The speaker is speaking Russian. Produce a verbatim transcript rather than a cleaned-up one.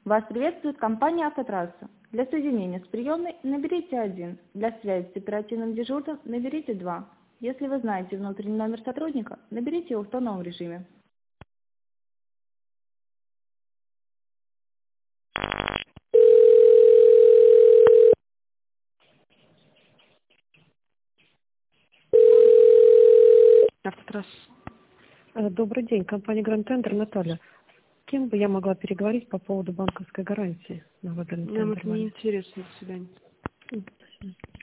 Вас приветствует компания «Автотрасса». Для соединения с приемной наберите один. Для связи с оперативным дежурным наберите два. Если вы знаете внутренний номер сотрудника, наберите его в тоновом режиме. «Автотрасса». Э, Добрый день, компания Grand Tender, Наталья. С кем бы я могла переговорить по поводу банковской гарантии на выбранный Нам тендер? это не интересно. До свидания. М, до свидания.